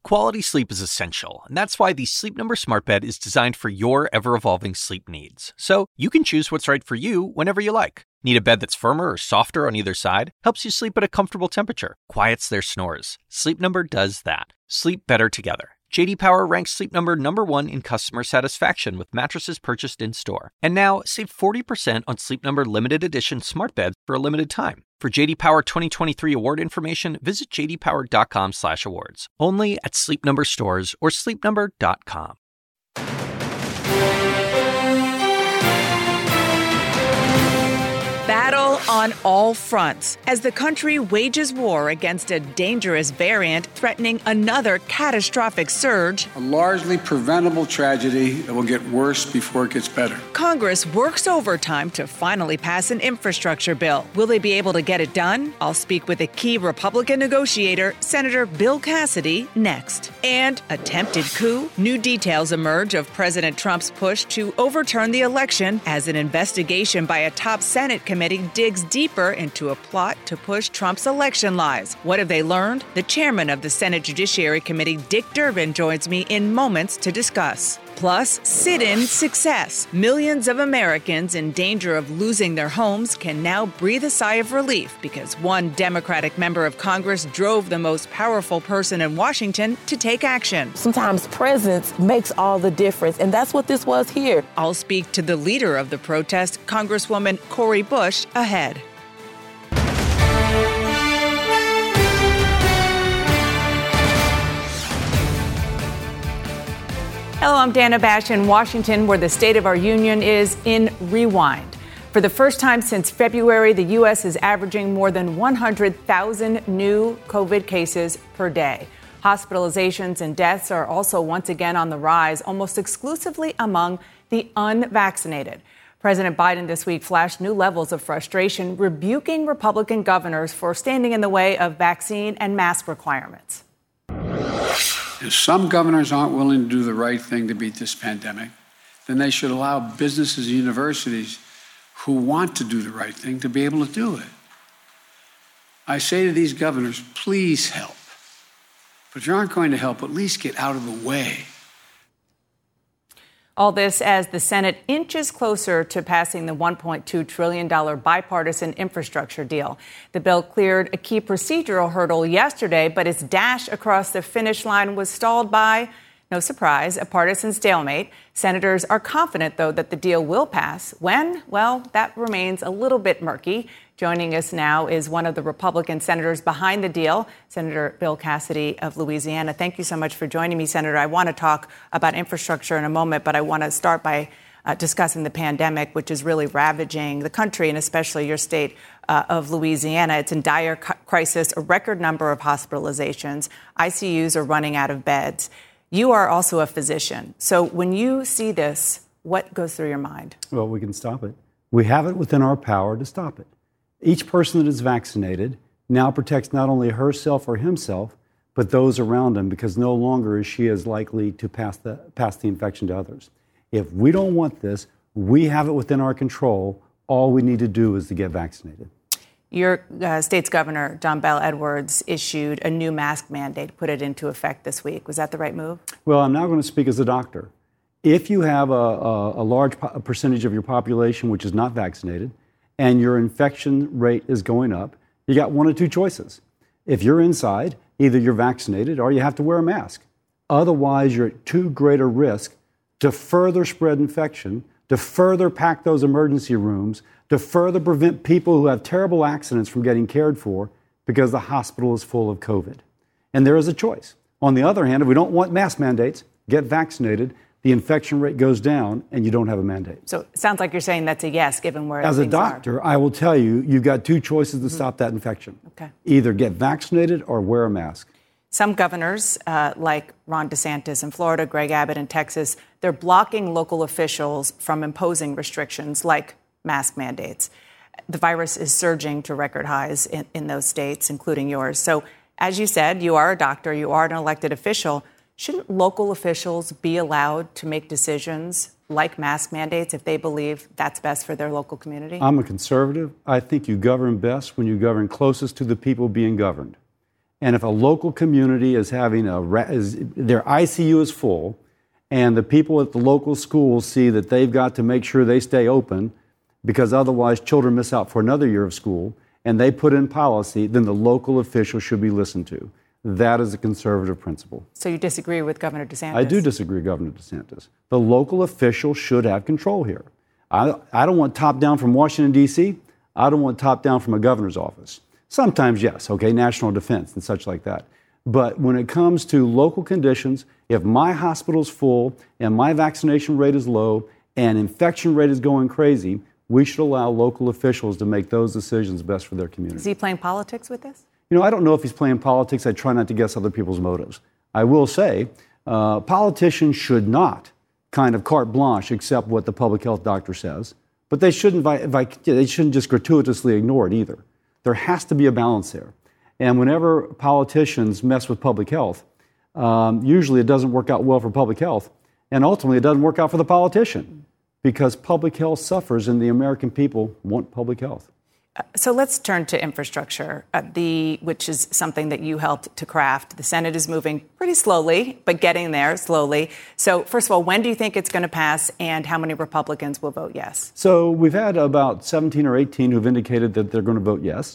Quality sleep is essential, and that's why the Sleep Number Smart Bed is designed for your ever-evolving sleep needs. So you can choose what's right for you whenever you like. Need a bed that's firmer or softer on either side? Helps you sleep at a comfortable temperature. Quiets their snores. Sleep Number does that. Sleep better together. J.D. Power ranks Sleep Number number 1 in customer satisfaction with mattresses purchased in-store. And now, save 40% on Sleep Number limited edition smart beds for a limited time. For J.D. Power 2023 award information, visit jdpower.com/awards. Only at Sleep Number stores or sleepnumber.com. Battle on all fronts as the country wages war against a dangerous variant threatening another catastrophic surge. A largely preventable tragedy that will get worse before it gets better. Congress works overtime to finally pass an infrastructure bill. Will they be able to get it done? I'll speak with a key Republican negotiator, Senator Bill Cassidy, next. And attempted coup? New details emerge of President Trump's push to overturn the election as an investigation by a top Senate committee digs deeper into a plot to push Trump's election lies. What have they learned? The chairman of the Senate Judiciary Committee, Dick Durbin, joins me in moments to discuss. Plus, sit-in success. Millions of Americans in danger of losing their homes can now breathe a sigh of relief because one Democratic member of Congress drove the most powerful person in Washington to take action. Sometimes presence makes all the difference, and that's what this was here. I'll speak to the leader of the protest, Congresswoman Cori Bush, ahead. Hello, I'm Dana Bash in Washington, where the State of our Union is in rewind. For the first time since February, the U.S. is averaging more than 100,000 new COVID cases per day. Hospitalizations and deaths are also once again on the rise, almost exclusively among the unvaccinated. President Biden this week flashed new levels of frustration, rebuking Republican governors for standing in the way of vaccine and mask requirements. If some governors aren't willing to do the right thing to beat this pandemic, then they should allow businesses and universities who want to do the right thing to be able to do it. I say to these governors, please help. But if you aren't going to help, at least get out of the way. All this as the Senate inches closer to passing the $1.2 trillion bipartisan infrastructure deal. The bill cleared a key procedural hurdle yesterday, but its dash across the finish line was stalled by, no surprise, a partisan stalemate. Senators are confident, though, that the deal will pass. When? Well, that remains a little bit murky. Joining us now is one of the Republican senators behind the deal, Senator Bill Cassidy of Louisiana. Thank you so much for joining me, Senator. I want to talk about infrastructure in a moment, but I want to start by discussing the pandemic, which is really ravaging the country and especially your state of Louisiana. It's in dire crisis, a record number of hospitalizations. ICUs are running out of beds. You are also a physician. So when you see this, what goes through your mind? Well, we can stop it. We have it within our power to stop it. Each person that is vaccinated now protects not only herself or himself, but those around him, because no longer is she as likely to pass the infection to others. If we don't want this, we have it within our control. All we need to do is to get vaccinated. Your state's governor, John Bel Edwards, issued a new mask mandate, put it into effect this week. Was that the right move? Well, I'm now going to speak as a doctor. If you have a large percentage of your population which is not vaccinated, and your infection rate is going up, you got one of two choices. If you're inside, either you're vaccinated or you have to wear a mask. Otherwise, you're at too great a risk to further spread infection, to further pack those emergency rooms, to further prevent people who have terrible accidents from getting cared for because the hospital is full of COVID. And there is a choice. On the other hand, if we don't want mask mandates, get vaccinated, the infection rate goes down and you don't have a mandate. So it sounds like you're saying that's a yes, given where As a doctor, I will tell you, you've got two choices to stop that infection. Okay. Either get vaccinated or wear a mask. Some governors, like Ron DeSantis in Florida, Greg Abbott in Texas, they're blocking local officials from imposing restrictions like mask mandates. The virus is surging to record highs in those states, including yours. So as you said, you are a doctor, you are an elected official. Shouldn't local officials be allowed to make decisions like mask mandates if they believe that's best for their local community? I'm a conservative. I think you govern best when you govern closest to the people being governed. And if a local community is having their ICU is full, and the people at the local schools see that they've got to make sure they stay open because otherwise children miss out for another year of school, and they put in policy, then the local official should be listened to. That is a conservative principle. So you disagree with Governor DeSantis? I do disagree with Governor DeSantis. The local official should have control here. I don't want top-down from Washington, D.C. I don't want top-down from a governor's office. Sometimes, yes, okay, national defense and such like that. But when it comes to local conditions, if my hospital's full and my vaccination rate is low and infection rate is going crazy, we should allow local officials to make those decisions best for their community. Is he playing politics with this? You know, I don't know if he's playing politics. I try not to guess other people's motives. I will say politicians should not kind of carte blanche accept what the public health doctor says, but they shouldn't just gratuitously ignore it either. There has to be a balance there. And whenever politicians mess with public health, usually it doesn't work out well for public health, and ultimately it doesn't work out for the politician because public health suffers and the American people want public health. So let's turn to infrastructure, which is something that you helped to craft. The Senate is moving pretty slowly, but getting there slowly. So first of all, when do you think it's going to pass, and how many Republicans will vote yes? So we've had about 17 or 18 who've indicated that they're going to vote yes,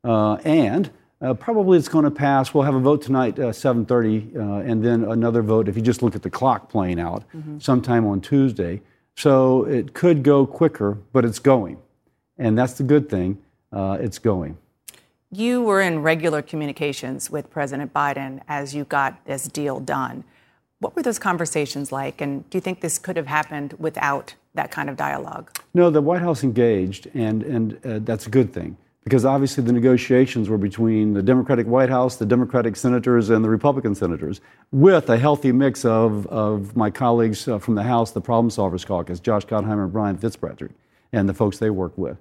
and probably it's going to pass. We'll have a vote tonight, 7:30, and then another vote, if you just look at the clock playing out, sometime on Tuesday. So it could go quicker, but it's going. And that's the good thing. It's going. You were in regular communications with President Biden as you got this deal done. What were those conversations like? And do you think this could have happened without that kind of dialogue? No, the White House engaged, and that's a good thing. Because obviously the negotiations were between the Democratic White House, the Democratic senators, and the Republican senators, with a healthy mix of my colleagues from the House, the Problem Solvers Caucus, Josh Gottheimer and Brian Fitzpatrick, and the folks they work with.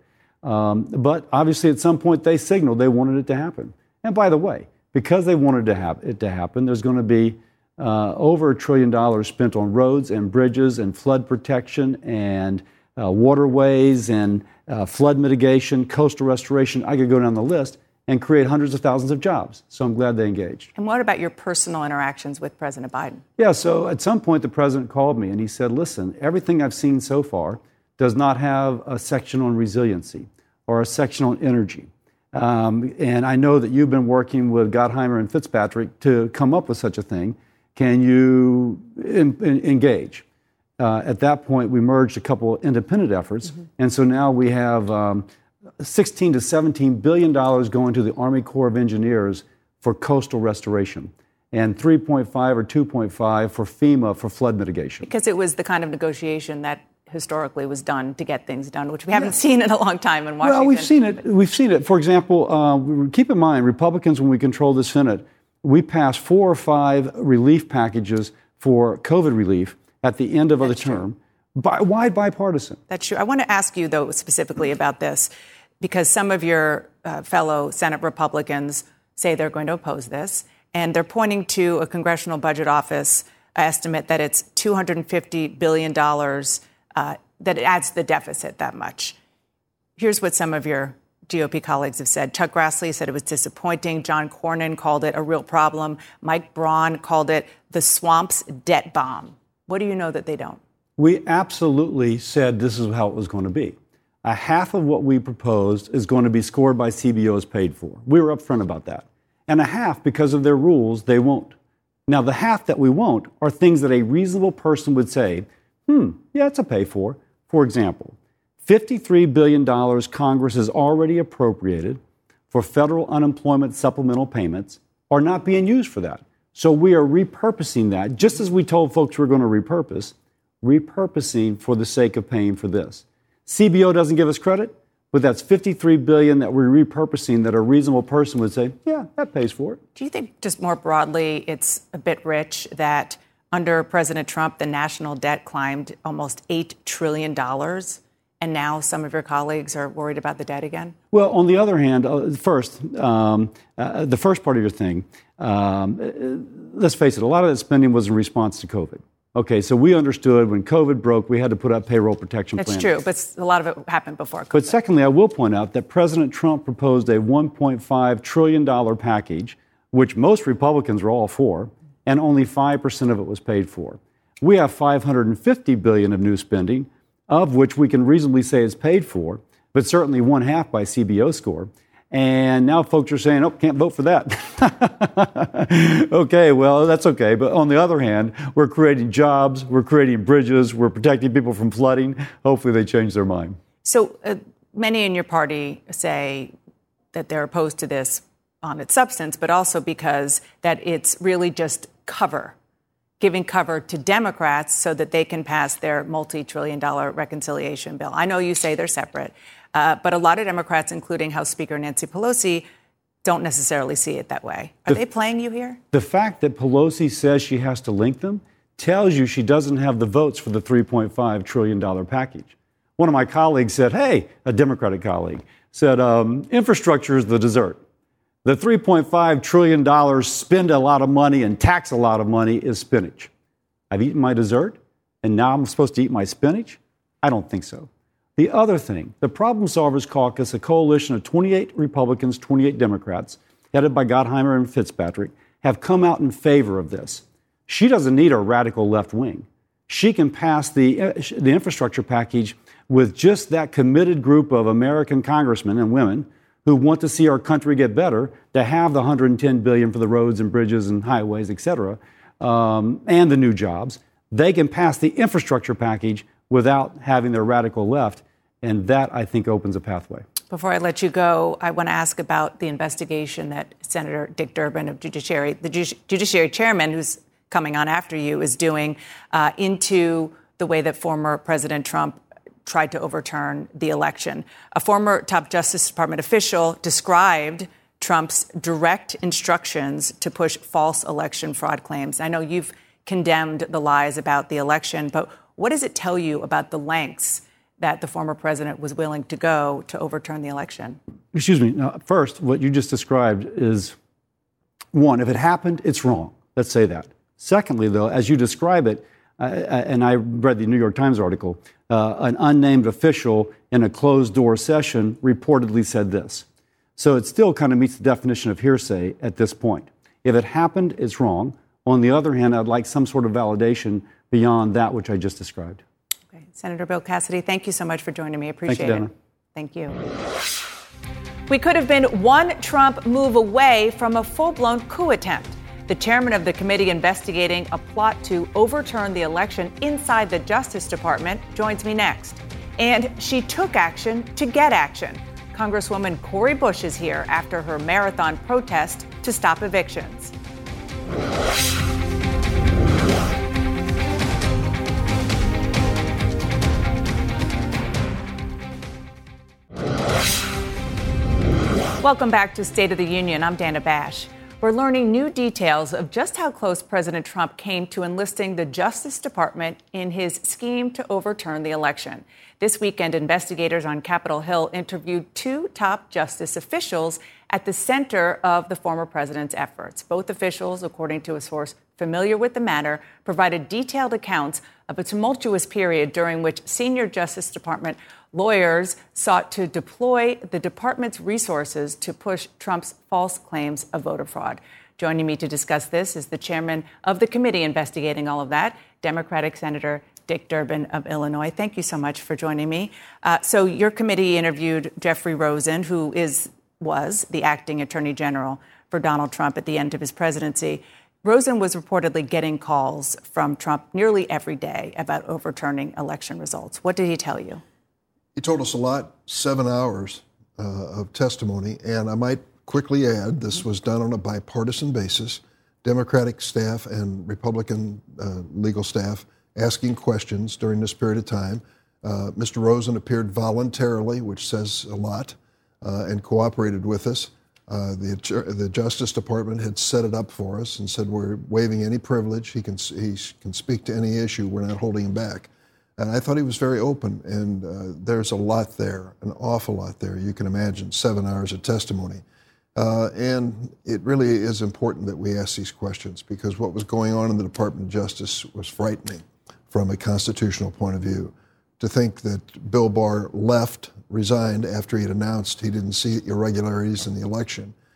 But obviously at some point they signaled they wanted it to happen. And by the way, because they wanted it to happen, there's going to be over $1 trillion spent on roads and bridges and flood protection and waterways and flood mitigation, coastal restoration. I could go down the list and create hundreds of thousands of jobs. So I'm glad they engaged. And what about your personal interactions with President Biden? Yeah, so at some point the president called me and he said, listen, everything I've seen so far does not have a section on resiliency or a section on energy. And I know that you've been working with Gottheimer and Fitzpatrick to come up with such a thing. Can you engage? At that point, we merged a couple of independent efforts, and so now we have $16 to $17 billion going to the Army Corps of Engineers for coastal restoration, and 3.5 or 2.5 for FEMA for flood mitigation. Because it was the kind of negotiation that historically was done to get things done, which we haven't seen in a long time in Washington. Well, we've seen it. For example, keep in mind, Republicans, when we control the Senate, we passed 4 or 5 relief packages for COVID relief at the end of the term, wide bipartisan. That's true. I want to ask you, though, specifically about this, because some of your fellow Senate Republicans say they're going to oppose this, and they're pointing to a Congressional Budget Office estimate that it's $250 billion, that it adds to the deficit that much. Here's what some of your GOP colleagues have said. Chuck Grassley said it was disappointing. John Cornyn called it a real problem. Mike Braun called it the swamp's debt bomb. What do you know that they don't? We absolutely said this is how it was going to be. A half of what we proposed is going to be scored by CBO as paid for. We were upfront about that. And a half, because of their rules, they won't. Now, the half that we won't are things that a reasonable person would say, yeah, it's a pay for. For example, $53 billion Congress has already appropriated for federal unemployment supplemental payments are not being used for that. So we are repurposing that, just as we told folks we're going to repurposing for the sake of paying for this. CBO doesn't give us credit, but that's $53 billion that we're repurposing that a reasonable person would say, yeah, that pays for it. Do you think, just more broadly, it's a bit rich that under President Trump, the national debt climbed almost $8 trillion, and now some of your colleagues are worried about the debt again? Well, on the other hand, the first part of your thing, let's face it, a lot of that spending was in response to COVID. Okay, so we understood when COVID broke, we had to put up payroll protection plans. That's true, but a lot of it happened before COVID. But secondly, I will point out that President Trump proposed a $1.5 trillion package which most Republicans were all for, and only 5% of it was paid for. We have $550 billion of new spending, of which we can reasonably say is paid for, but certainly 1/2 by CBO score. And now folks are saying, oh, can't vote for that. Okay, well, that's okay. But on the other hand, we're creating jobs, we're creating bridges, we're protecting people from flooding. Hopefully they change their mind. So many in your party say that they're opposed to this on its substance, but also because that it's really just cover, giving cover to Democrats so that they can pass their multi-trillion-dollar reconciliation bill. I know you say they're separate. But a lot of Democrats, including House Speaker Nancy Pelosi, don't necessarily see it that way. Are they playing you here? The fact that Pelosi says she has to link them tells you she doesn't have the votes for the $3.5 trillion package. One of my colleagues said, hey, a Democratic colleague, said, infrastructure is the dessert. The $3.5 trillion spend a lot of money and tax a lot of money is spinach. I've eaten my dessert, and now I'm supposed to eat my spinach? I don't think so. The other thing, the Problem Solvers Caucus, a coalition of 28 Republicans, 28 Democrats, headed by Gottheimer and Fitzpatrick, have come out in favor of this. She doesn't need a radical left wing. She can pass the infrastructure package with just that committed group of American congressmen and women who want to see our country get better, to have the $110 billion for the roads and bridges and highways, et cetera, and the new jobs. They can pass the infrastructure package without having their radical left, and that, I think, opens a pathway. Before I let you go, I want to ask about the investigation that Senator Dick Durbin of Judiciary, the Judiciary Chairman, who's coming on after you, is doing into the way that former President Trump tried to overturn the election. A former top Justice Department official described Trump's direct instructions to push false election fraud claims. I know you've condemned the lies about the election, but what does it tell you about the lengths that the former president was willing to go to overturn the election? Excuse me. Now, first, what you just described is, one, if it happened, it's wrong. Let's say that. Secondly, though, as you describe it, and I read the New York Times article, an unnamed official in a closed-door session reportedly said this. So it still kind of meets the definition of hearsay at this point. If it happened, it's wrong. On the other hand, I'd like some sort of validation beyond that which I just described. Okay. Senator Bill Cassidy, thank you so much for joining me. I appreciate it. Thank you. We could have been one Trump move away from a full-blown coup attempt. The chairman of the committee investigating a plot to overturn the election inside the Justice Department joins me next. And she took action to get action. Congresswoman Cori Bush is here after her marathon protest to stop evictions. Welcome back to State of the Union. I'm Dana Bash. We're learning new details of just how close President Trump came to enlisting the Justice Department in his scheme to overturn the election. This weekend, investigators on Capitol Hill interviewed two top justice officials at the center of the former president's efforts. Both officials, according to a source familiar with the matter, provided detailed accounts of a tumultuous period during which senior Justice Department lawyers sought to deploy the department's resources to push Trump's false claims of voter fraud. Joining me to discuss this is the chairman of the committee investigating all of that, Democratic Senator Dick Durbin of Illinois. Thank you so much for joining me. So your committee interviewed Jeffrey Rosen, who was the acting attorney general for Donald Trump at the end of his presidency. Rosen was reportedly getting calls from Trump nearly every day about overturning election results. What did he tell you? He told us a lot, 7 hours of testimony, and I might quickly add this was done on a bipartisan basis, Democratic staff and Republican legal staff asking questions during this period of time. Mr. Rosen appeared voluntarily, which says a lot, and cooperated with us. The Justice Department had set it up for us and said we're waiving any privilege. He can speak to any issue. We're not holding him back. And I thought he was very open, and there's a lot there, an awful lot there. You can imagine 7 hours of testimony. And it really is important that we ask these questions because what was going on in the Department of Justice was frightening from a constitutional point of view. To think that Bill Barr resigned after he had announced he didn't see irregularities in the election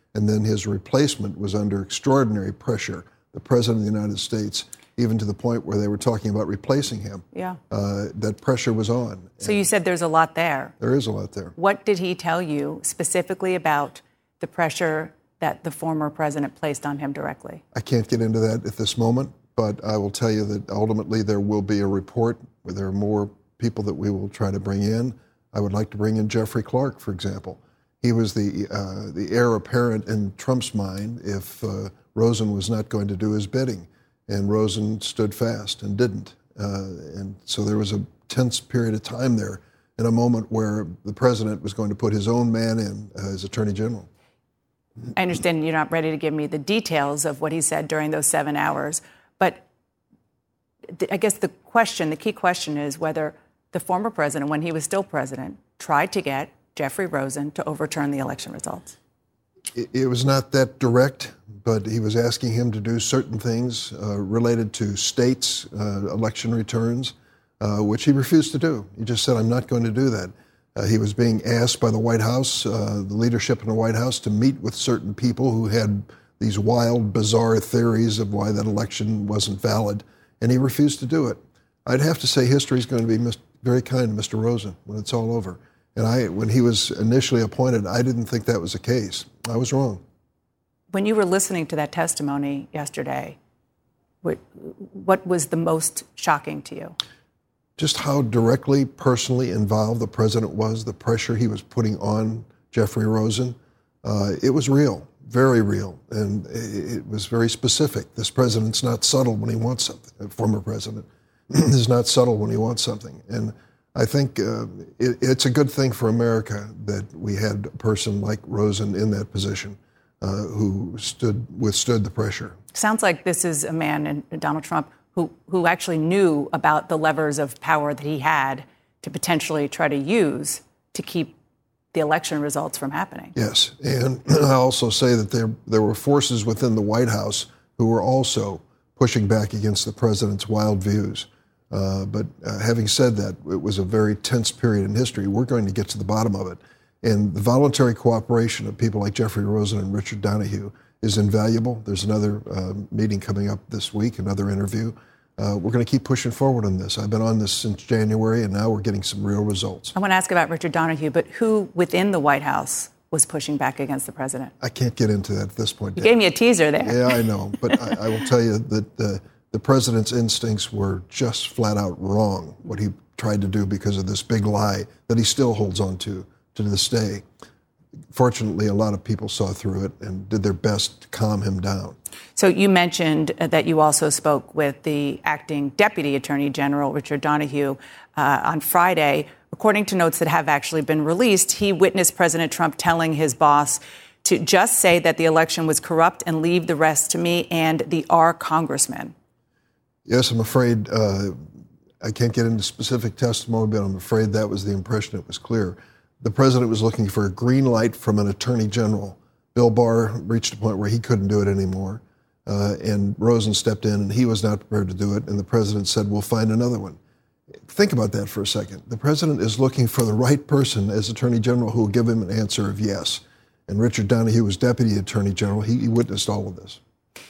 And then his replacement was under extraordinary pressure, the President of the United States, even to the point where they were talking about replacing him. Yeah. That pressure was on. So you said there's a lot there. There is a lot there. What did he tell you specifically about the pressure that the former president placed on him directly? I can't get into that at this moment, but I will tell you that ultimately there will be a report where there are more people that we will try to bring in. I would like to bring in Jeffrey Clark, for example. He was the heir apparent in Trump's mind if Rosen was not going to do his bidding. And Rosen stood fast and didn't. And so there was a tense period of time there in a moment where the president was going to put his own man in as Attorney General. I understand you're not ready to give me the details of what he said during those 7 hours, but I guess the key question is whether the former president, when he was still president, tried to get Jeffrey Rosen to overturn the election results. It was not that direct, but he was asking him to do certain things related to states' election returns, which he refused to do. He just said, I'm not going to do that. He was being asked by the White House, the leadership in the White House, to meet with certain people who had these wild, bizarre theories of why that election wasn't valid, and he refused to do it. I'd have to say history is going to be very kind to Mr. Rosen when it's all over. And when he was initially appointed, I didn't think that was the case. I was wrong. When you were listening to that testimony yesterday, what was the most shocking to you? Just how directly, personally involved the president was, the pressure he was putting on Jeffrey Rosen. It was real, very real, and it was very specific. This president's not subtle when he wants something. The former president is not subtle when he wants something. And I think it's a good thing for America that we had a person like Rosen in that position who withstood the pressure. Sounds like this is a man, Donald Trump, who actually knew about the levers of power that he had to potentially try to use to keep the election results from happening. Yes, and I'll also say that there were forces within the White House who were also pushing back against the president's wild views. But having said that, it was a very tense period in history. We're going to get to the bottom of it. And the voluntary cooperation of people like Jeffrey Rosen and Richard Donoghue is invaluable. There's another meeting coming up this week, another interview. We're going to keep pushing forward on this. I've been on this since January, and now we're getting some real results. I want to ask about Richard Donoghue, but who within the White House was pushing back against the president? I can't get into that at this point. You gave me a teaser there. Yeah, I know. But I will tell you that the president's instincts were just flat out wrong, what he tried to do because of this big lie that he still holds on to this day. Fortunately, a lot of people saw through it and did their best to calm him down. So you mentioned that you also spoke with the acting Deputy Attorney General, Richard Donoghue, on Friday. According to notes that have actually been released, he witnessed President Trump telling his boss to just say that the election was corrupt and leave the rest to me and our congressman. Yes, I'm afraid I can't get into specific testimony, but I'm afraid that was the impression. It was clear. The president was looking for a green light from an attorney general. Bill Barr reached a point where he couldn't do it anymore, and Rosen stepped in, and he was not prepared to do it, and the president said, we'll find another one. Think about that for a second. The president is looking for the right person as attorney general who will give him an answer of yes. And Richard Donoghue was deputy attorney general. He witnessed all of this.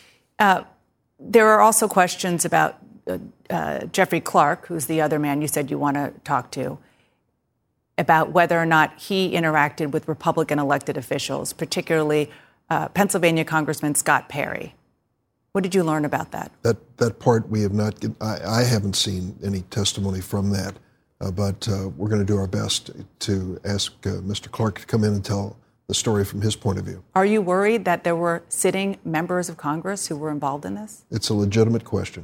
There are also questions about Jeffrey Clark, who's the other man you said you want to talk to, about whether or not he interacted with Republican elected officials, particularly Pennsylvania Congressman Scott Perry. What did you learn about that? That part we have not. I haven't seen any testimony from that, but we're going to do our best to ask Mr. Clark to come in and tell the story from his point of view. Are you worried that there were sitting members of Congress who were involved in this? It's a legitimate question.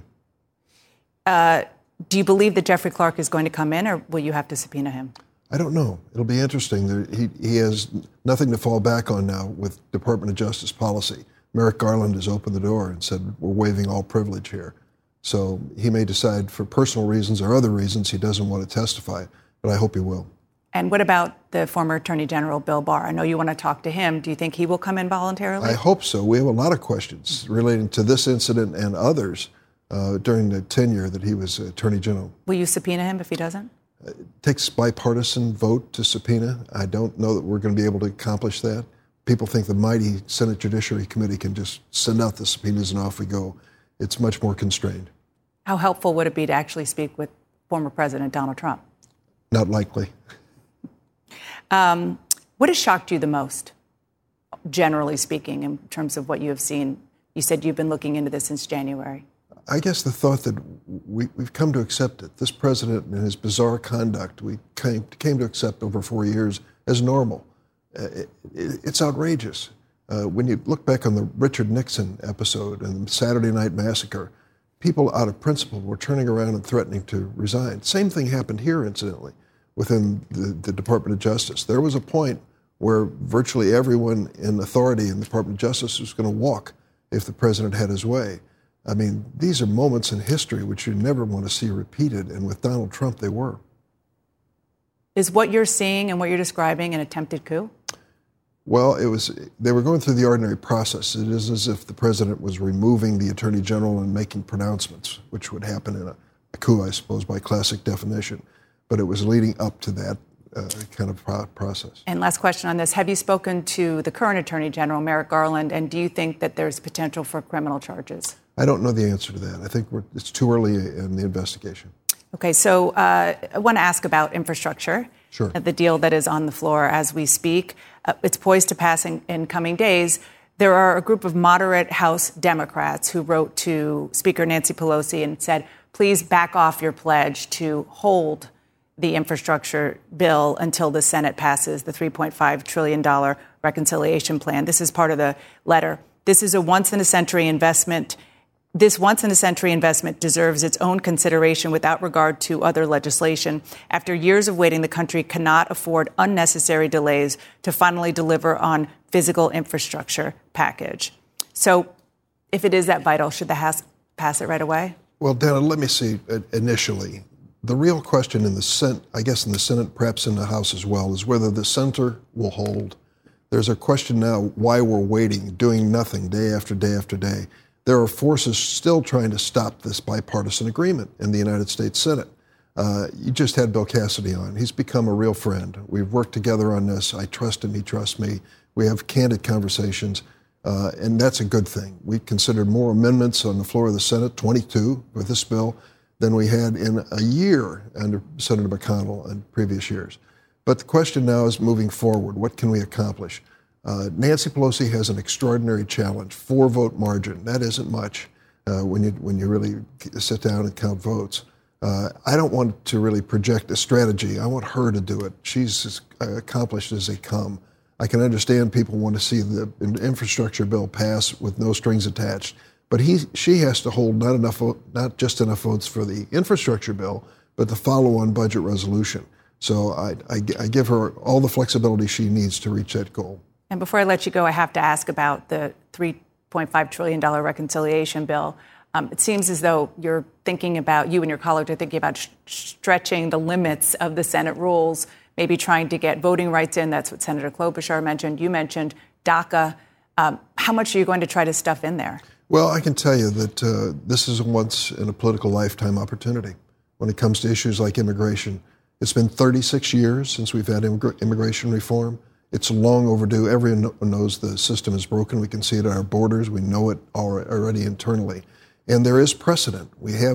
Do you believe that Jeffrey Clark is going to come in, or will you have to subpoena him? I don't know. It'll be interesting. He has nothing to fall back on now with Department of Justice policy. Merrick Garland has opened the door and said, we're waiving all privilege here. So he may decide for personal reasons or other reasons he doesn't want to testify, but I hope he will. And what about the former Attorney General, Bill Barr? I know you want to talk to him. Do you think he will come in voluntarily? I hope so. We have a lot of questions relating to this incident and others during the tenure that he was Attorney General. Will you subpoena him if he doesn't? It takes bipartisan vote to subpoena. I don't know that we're going to be able to accomplish that, people think the mighty Senate Judiciary Committee can just send out the subpoenas and off we go. It's much more constrained. How helpful would it be to actually speak with former President Donald Trump? Not likely. What has shocked you the most, generally speaking, in terms of what you have seen? You said you've been looking into this since January. I guess the thought that we've come to accept it. This president and his bizarre conduct, we came to accept over 4 years as normal. It's outrageous. When you look back on the Richard Nixon episode and the Saturday Night Massacre, people out of principle were turning around and threatening to resign. Same thing happened here, incidentally, within the Department of Justice. There was a point where virtually everyone in authority in the Department of Justice was going to walk if the president had his way. I mean, these are moments in history which you never want to see repeated, and with Donald Trump, they were. Is what you're seeing and what you're describing an attempted coup? Well, they were going through the ordinary process. It is as if the president was removing the attorney general and making pronouncements, which would happen in a coup, I suppose, by classic definition. But it was leading up to that kind of process. And last question on this. Have you spoken to the current attorney general, Merrick Garland, and do you think that there's potential for criminal charges? I don't know the answer to that. I think it's too early in the investigation. Okay, so I want to ask about infrastructure. Sure. The deal that is on the floor as we speak. It's poised to pass in coming days. There are a group of moderate House Democrats who wrote to Speaker Nancy Pelosi and said, please back off your pledge to hold the infrastructure bill until the Senate passes the $3.5 trillion reconciliation plan. This is part of the letter. This is a once-in-a-century investment. This once-in-a-century investment deserves its own consideration without regard to other legislation. After years of waiting, the country cannot afford unnecessary delays to finally deliver on physical infrastructure package. So if it is that vital, should the House pass it right away? Well, Dana, let me see initially. The real question in the Senate, I guess in the Senate, perhaps in the House as well, is whether the center will hold. There's a question now why we're waiting, doing nothing day after day after day. There are forces still trying to stop this bipartisan agreement in the United States Senate. You just had Bill Cassidy on. He's become a real friend. We've worked together on this. I trust him. He trusts me. We have candid conversations, and that's a good thing. We considered more amendments on the floor of the Senate, 22 with this bill, than we had in a year under Senator McConnell in previous years. But the question now is moving forward. What can we accomplish? Nancy Pelosi has an extraordinary challenge, 4-vote margin. That isn't much when you really sit down and count votes. I don't want to really project a strategy. I want her to do it. She's as accomplished as they come. I can understand people want to see the infrastructure bill pass with no strings attached, but she has to hold not just enough votes for the infrastructure bill, but the follow-on budget resolution. So I give her all the flexibility she needs to reach that goal. And before I let you go, I have to ask about the $3.5 trillion reconciliation bill. It seems as though you and your colleagues are thinking about stretching the limits of the Senate rules, maybe trying to get voting rights in. That's what Senator Klobuchar mentioned. You mentioned DACA. How much are you going to try to stuff in there? Well, I can tell you that this is a once-in-a-political lifetime opportunity when it comes to issues like immigration. It's been 36 years since we've had immigration reform. It's long overdue. Everyone knows the system is broken. We can see it at our borders. We know it already internally. And there is precedent.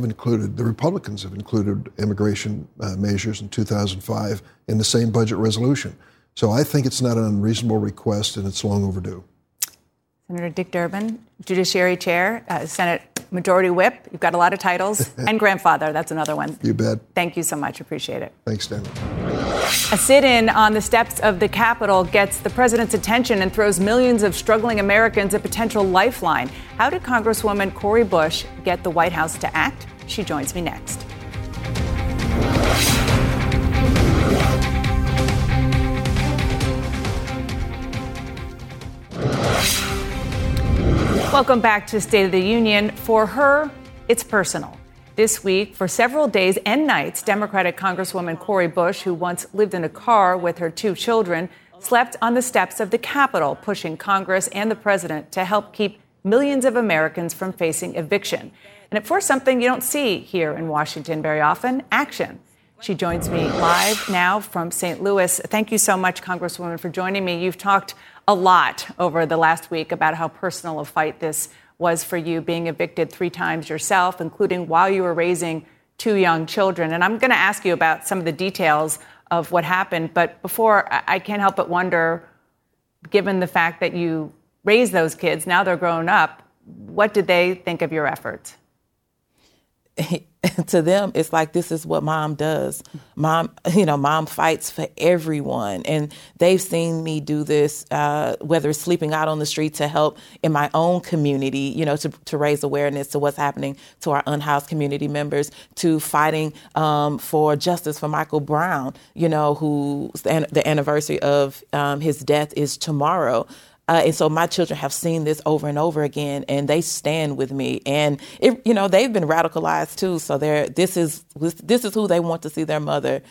The Republicans have included immigration measures in 2005 in the same budget resolution. So I think it's not an unreasonable request, and it's long overdue. Senator Dick Durbin, Judiciary Chair, Senate Majority Whip. You've got a lot of titles. And grandfather, that's another one. You bet. Thank you so much. Appreciate it. Thanks, Dan. A sit-in on the steps of the Capitol gets the president's attention and throws millions of struggling Americans a potential lifeline. How did Congresswoman Cori Bush get the White House to act? She joins me next. Welcome back to State of the Union. For her, it's personal. This week, for several days and nights, Democratic Congresswoman Cori Bush, who once lived in a car with her 2 children, slept on the steps of the Capitol, pushing Congress and the president to help keep millions of Americans from facing eviction. And it forced something you don't see here in Washington very often, action. She joins me live now from St. Louis. Thank you so much, Congresswoman, for joining me. You've talked a lot over the last week about how personal a fight this was for you, being evicted 3 times yourself, including while you were raising 2 young children. And I'm going to ask you about some of the details of what happened. But before, I can't help but wonder, given the fact that you raised those kids, now they're grown up, what did they think of your efforts? To them, it's like, this is what mom does. Mom fights for everyone. And they've seen me do this, whether it's sleeping out on the street to help in my own community, to raise awareness to what's happening to our unhoused community members, to fighting for justice for Michael Brown, who the anniversary of his death is tomorrow. And so my children have seen this over and over again, and they stand with me. And they've been radicalized too. So this is who they want to see their mother.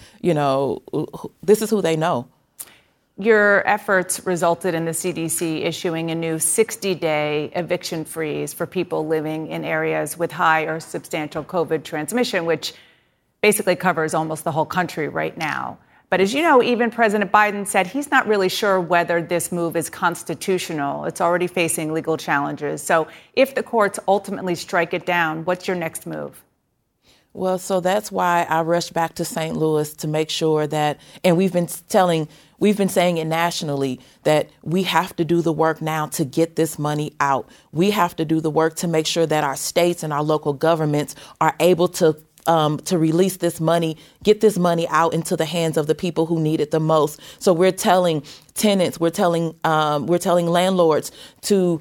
This is who they know. Your efforts resulted in the CDC issuing a new 60-day eviction freeze for people living in areas with high or substantial COVID transmission, which basically covers almost the whole country right now. But as you know, even President Biden said he's not really sure whether this move is constitutional. It's already facing legal challenges. So if the courts ultimately strike it down, what's your next move? Well, so that's why I rushed back to St. Louis to make sure that, and we've been saying it nationally, that we have to do the work now to get this money out. We have to do the work to make sure that our states and our local governments are able to release this money, get this money out into the hands of the people who need it the most. So we're telling tenants, we're telling landlords to,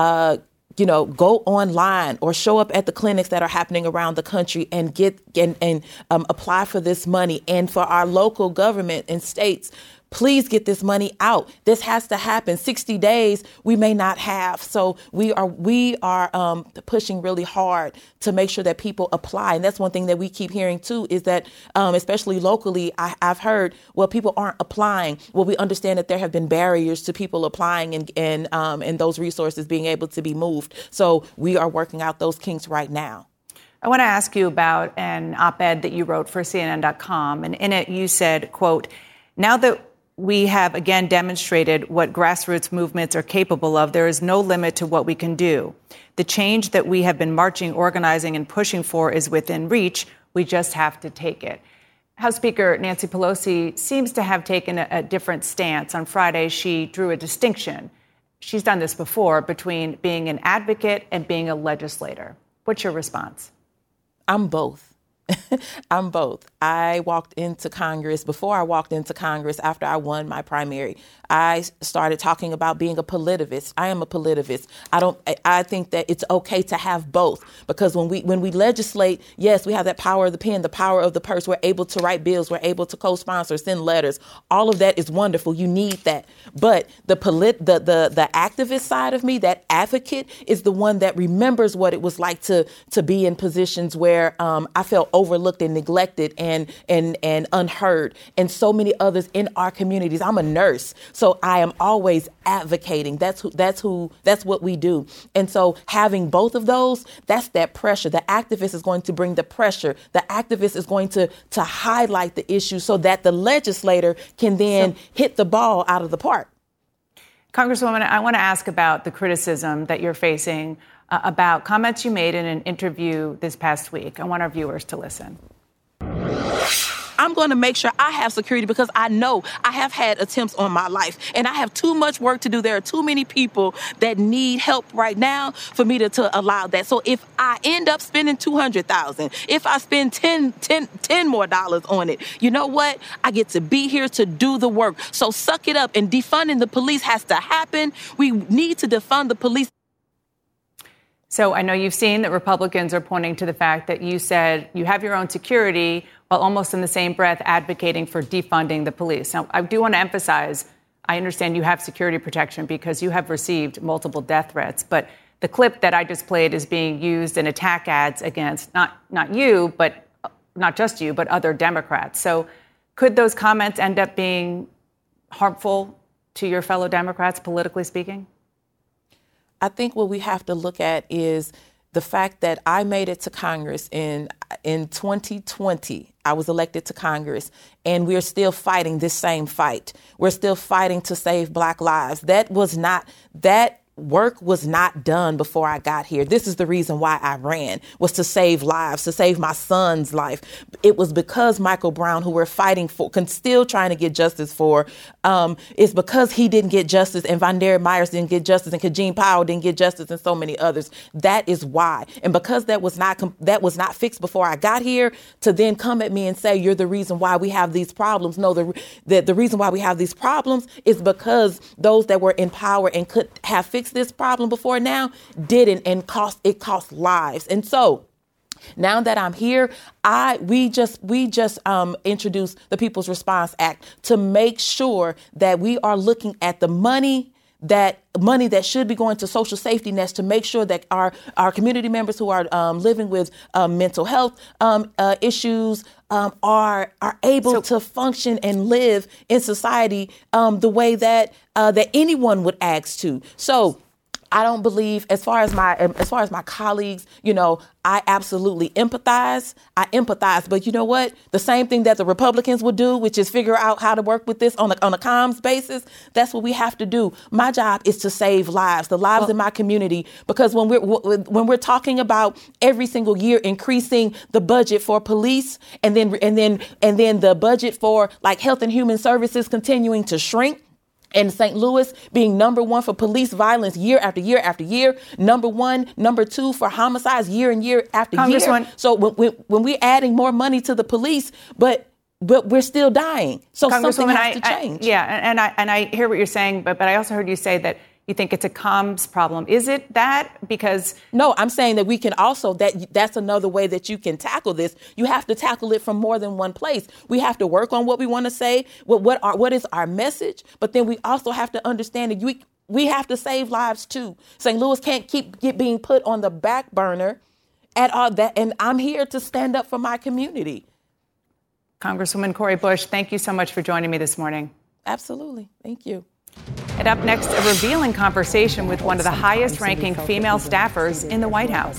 go online or show up at the clinics that are happening around the country and apply for this money. And for our local government and states, please get this money out. This has to happen. 60 days we may not have. So we are pushing really hard to make sure that people apply. And that's one thing that we keep hearing, too, is that especially locally, I've heard, well, people aren't applying. Well, we understand that there have been barriers to people applying and those resources being able to be moved. So we are working out those kinks right now. I want to ask you about an op-ed that you wrote for CNN.com. And in it, you said, quote, "Now that we have again demonstrated what grassroots movements are capable of, there is no limit to what we can do. The change that we have been marching, organizing, and pushing for is within reach. We just have to take it." House Speaker Nancy Pelosi seems to have taken a different stance. On Friday, she drew a distinction. She's done this before, between being an advocate and being a legislator. What's your response? I'm both. I'm both. I walked into Congress, before I walked into Congress, after I won my primary, I started talking about being a politivist. I am a politivist. I think that it's okay to have both, because when we legislate, yes, we have that power of the pen, the power of the purse. We're able to write bills. We're able to co-sponsor, send letters. All of that is wonderful. You need that. But the activist side of me, that advocate, is the one that remembers what it was like to be in positions where I felt overlooked and neglected and unheard, and so many others in our communities. I'm a nurse, so I am always advocating. That's what we do. And so having both of those, that's that pressure. The activist is going to bring the pressure. The activist is going to highlight the issue so that the legislator can then hit the ball out of the park. Congresswoman, I want to ask about the criticism that you're facing about comments you made in an interview this past week. I want our viewers to listen. I'm going to make sure I have security, because I know I have had attempts on my life and I have too much work to do. There are too many people that need help right now for me to allow that. So if I end up spending $200,000, if I spend $10 more on it, you know what? I get to be here to do the work. So suck it up, and defunding the police has to happen. We need to defund the police. So I know you've seen that Republicans are pointing to the fact that you said you have your own security, while almost in the same breath advocating for defunding the police. Now, I do want to emphasize, I understand you have security protection because you have received multiple death threats. But the clip that I just played is being used in attack ads against not you, but not just you, but other Democrats. So could those comments end up being harmful to your fellow Democrats, politically speaking? I think what we have to look at is the fact that I made it to Congress in 2020, I was elected to Congress, and we're still fighting this same fight. We're still fighting to save Black lives. That work was not done before I got here. This is the reason why I ran, was to save lives, to save my son's life. It was because Michael Brown, who we're fighting for, still trying to get justice for, it's because he didn't get justice, and Vondaire Myers didn't get justice, and Kajeen Powell didn't get justice, and so many others. That is why. And because that was not fixed before I got here, to then come at me and say, you're the reason why we have these problems. No, the reason why we have these problems is because those that were in power and could have fixed this problem before now didn't, and it cost lives. And so now that I'm here, we just introduced the People's Response Act to make sure that we are looking at the money that should be going to social safety nets, to make sure that our community members who are living with mental health issues are able to function and live in society the way that anyone would ask to. So I don't believe, as far as my colleagues, I absolutely empathize. But you know what? The same thing that the Republicans would do, which is figure out how to work with this on a comms basis. That's what we have to do. My job is to save lives, the lives in my community. Because when we're talking about every single year increasing the budget for police, and then the budget for like health and human services continuing to shrink, and St. Louis being number one for police violence year after year after year, number one, number two for homicides year and year after year. So when we're adding more money to the police, but we're still dying. So something has to change. And I hear what you're saying, but I also heard you say that you think it's a comms problem. Is it that? Because no, I'm saying that we can also, that's another way that you can tackle this. You have to tackle it from more than one place. We have to work on what we want to say, what is our message, but then we also have to understand that we have to save lives too. St. Louis can't keep being put on the back burner at all that, and I'm here to stand up for my community. Congresswoman Cori Bush, thank you so much for joining me this morning. Absolutely. Thank you. And up next, a revealing conversation with one of the highest-ranking female staffers in the White House.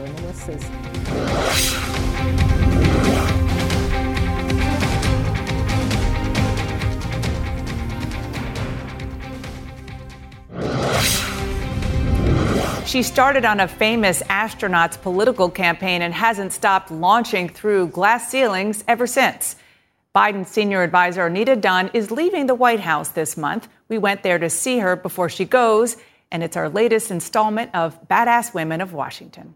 She started on a famous astronaut's political campaign and hasn't stopped launching through glass ceilings ever since. Biden's senior advisor, Anita Dunn, is leaving the White House this month. We went there to see her before she goes, and it's our latest installment of Badass Women of Washington.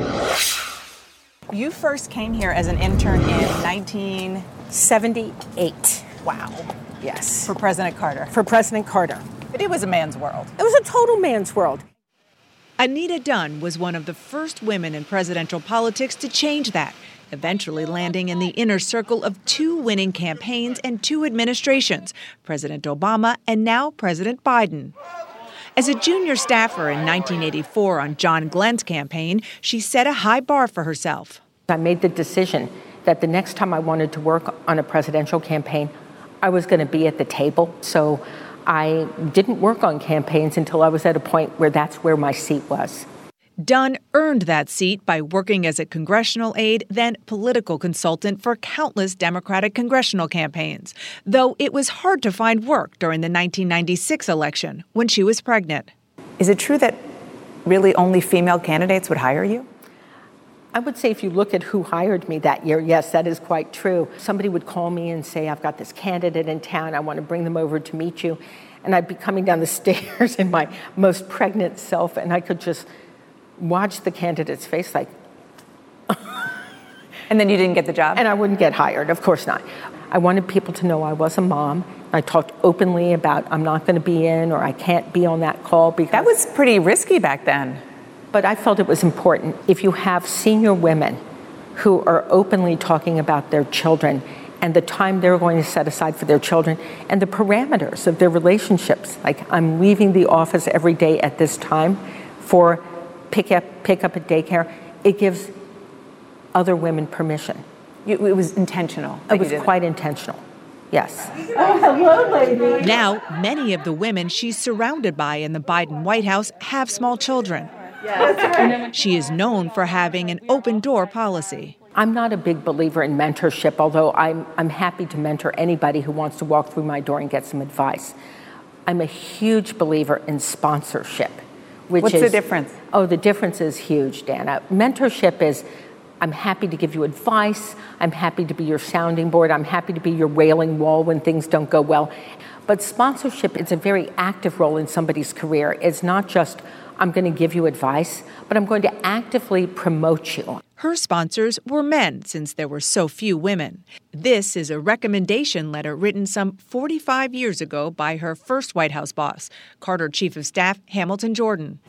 You first came here as an intern in 1978. Wow. Yes. For President Carter. For President Carter. But it was a man's world. It was a total man's world. Anita Dunn was one of the first women in presidential politics to change that, eventually landing in the inner circle of two winning campaigns and two administrations, President Obama and now President Biden. As a junior staffer in 1984 on John Glenn's campaign, she set a high bar for herself. I made the decision that the next time I wanted to work on a presidential campaign, I was going to be at the table. So I didn't work on campaigns until I was at a point where that's where my seat was. Dunn earned that seat by working as a congressional aide, then political consultant for countless Democratic congressional campaigns, though it was hard to find work during the 1996 election when she was pregnant. Is it true that really only female candidates would hire you? I would say if you look at who hired me that year, yes, that is quite true. Somebody would call me and say, I've got this candidate in town. I want to bring them over to meet you. And I'd be coming down the stairs in my most pregnant self, and I could just watch the candidate's face like... And then you didn't get the job? And I wouldn't get hired, of course not. I wanted people to know I was a mom. I talked openly about I'm not going to be in or I can't be on that call because... That was pretty risky back then. But I felt it was important. If you have senior women who are openly talking about their children and the time they're going to set aside for their children and the parameters of their relationships, like I'm leaving the office every day at this time for pick up at daycare, it gives other women permission. It was intentional. It was quite intentional. Yes. Oh, hello, lady. Now, many of the women she's surrounded by in the Biden White House have small children. She is known for having an open-door policy. I'm not a big believer in mentorship, although I'm happy to mentor anybody who wants to walk through my door and get some advice. I'm a huge believer in sponsorship. What's the difference? Oh, the difference is huge, Dana. Mentorship is, I'm happy to give you advice. I'm happy to be your sounding board. I'm happy to be your wailing wall when things don't go well. But sponsorship is a very active role in somebody's career. It's not just, I'm going to give you advice, but I'm going to actively promote you. Her sponsors were men, since there were so few women. This is a recommendation letter written some 45 years ago by her first White House boss, Carter Chief of Staff Hamilton Jordan.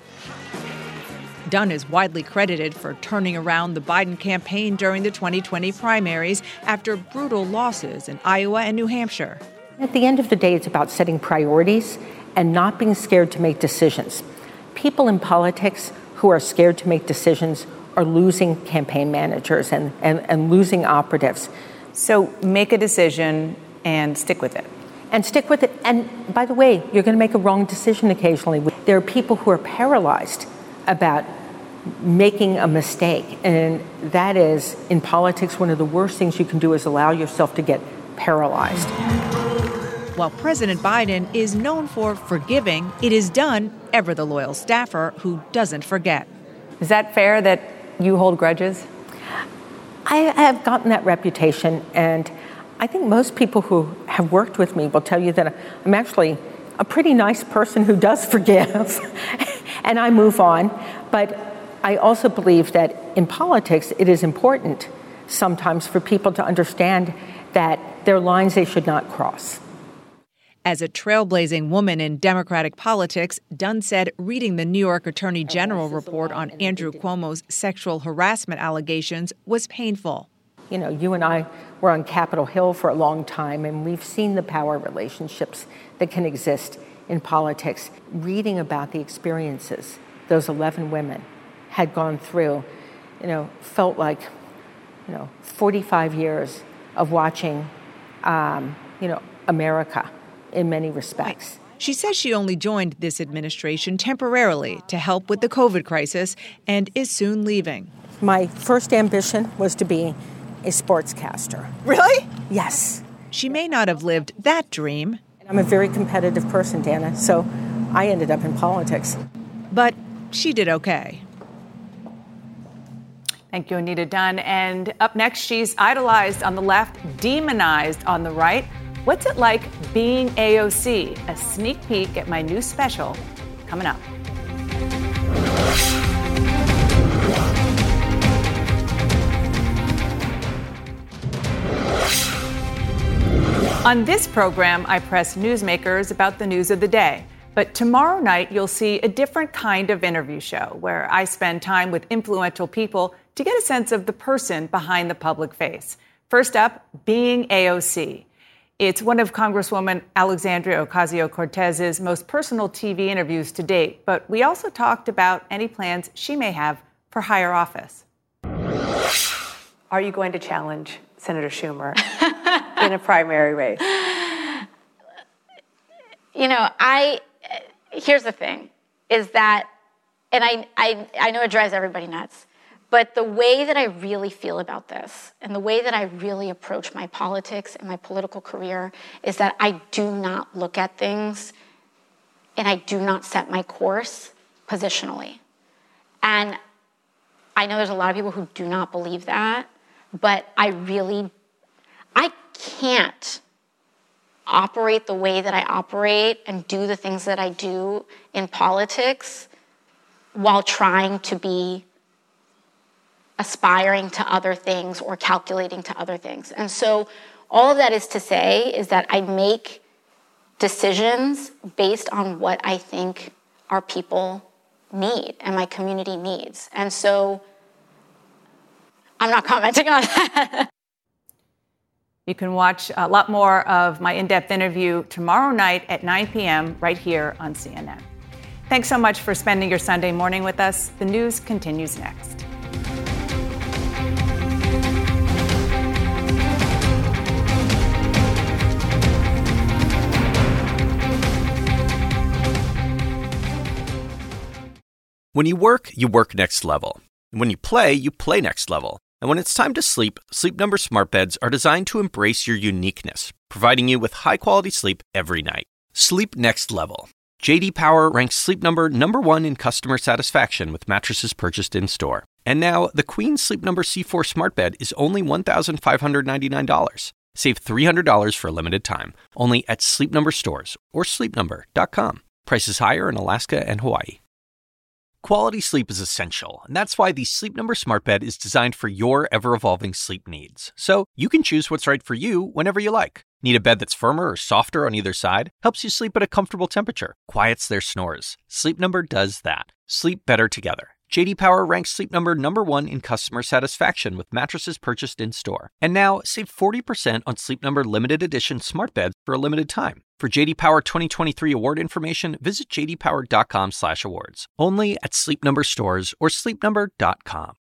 Dunn is widely credited for turning around the Biden campaign during the 2020 primaries after brutal losses in Iowa and New Hampshire. At the end of the day, it's about setting priorities and not being scared to make decisions. People in politics who are scared to make decisions are losing campaign managers and losing operatives. So make a decision and stick with it. And stick with it. And by the way, you're going to make a wrong decision occasionally. There are people who are paralyzed about making a mistake. And that is, in politics, one of the worst things you can do is allow yourself to get paralyzed. While President Biden is known for forgiving, it is Dunn, ever the loyal staffer, who doesn't forget. Is that fair that you hold grudges? I have gotten that reputation, and I think most people who have worked with me will tell you that I'm actually a pretty nice person who does forgive, and I move on. But I also believe that in politics, it is important sometimes for people to understand that there are lines they should not cross. As a trailblazing woman in Democratic politics, Dunn said reading the New York Attorney General report on Andrew Cuomo's sexual harassment allegations was painful. You know, you and I were on Capitol Hill for a long time, and we've seen the power relationships that can exist in politics. Reading about the experiences those 11 women had gone through, felt like, 45 years of watching, America in many respects. She says she only joined this administration temporarily to help with the COVID crisis and is soon leaving. My first ambition was to be a sportscaster. Really? Yes. She may not have lived that dream. I'm a very competitive person, Dana, so I ended up in politics. But she did okay. Thank you, Anita Dunn. And up next, she's idolized on the left, demonized on the right. What's it like being AOC? A sneak peek at my new special coming up. On this program, I press newsmakers about the news of the day. But tomorrow night, you'll see a different kind of interview show where I spend time with influential people to get a sense of the person behind the public face. First up, being AOC. It's one of Congresswoman Alexandria Ocasio-Cortez's most personal TV interviews to date, but we also talked about any plans she may have for higher office. Are you going to challenge Senator Schumer in a primary race? Here's the thing, is that, and I know it drives everybody nuts, but the way that I really feel about this and the way that I really approach my politics and my political career is that I do not look at things and I do not set my course positionally. And I know there's a lot of people who do not believe that, but I can't operate the way that I operate and do the things that I do in politics while trying to be aspiring to other things or calculating to other things. And so all of that is to say is that I make decisions based on what I think our people need and my community needs. And so I'm not commenting on that. You can watch a lot more of my in-depth interview tomorrow night at 9 p.m. right here on CNN. Thanks so much for spending your Sunday morning with us. The news continues next. When you work next level. And when you play next level. And when it's time to sleep, Sleep Number smart beds are designed to embrace your uniqueness, providing you with high-quality sleep every night. Sleep next level. J.D. Power ranks Sleep Number #1 in customer satisfaction with mattresses purchased in-store. And now, the Queen Sleep Number C4 smart bed is only $1,599. Save $300 for a limited time, only at Sleep Number stores or sleepnumber.com. Prices higher in Alaska and Hawaii. Quality sleep is essential, and that's why the Sleep Number smart bed is designed for your ever-evolving sleep needs. So you can choose what's right for you whenever you like. Need a bed that's firmer or softer on either side? Helps you sleep at a comfortable temperature. Quiets their snores. Sleep Number does that. Sleep better together. J.D. Power ranks Sleep Number #1 in customer satisfaction with mattresses purchased in-store. And now, save 40% on Sleep Number limited edition smart beds for a limited time. For J.D. Power 2023 award information, visit jdpower.com/awards. Only at Sleep Number stores or sleepnumber.com.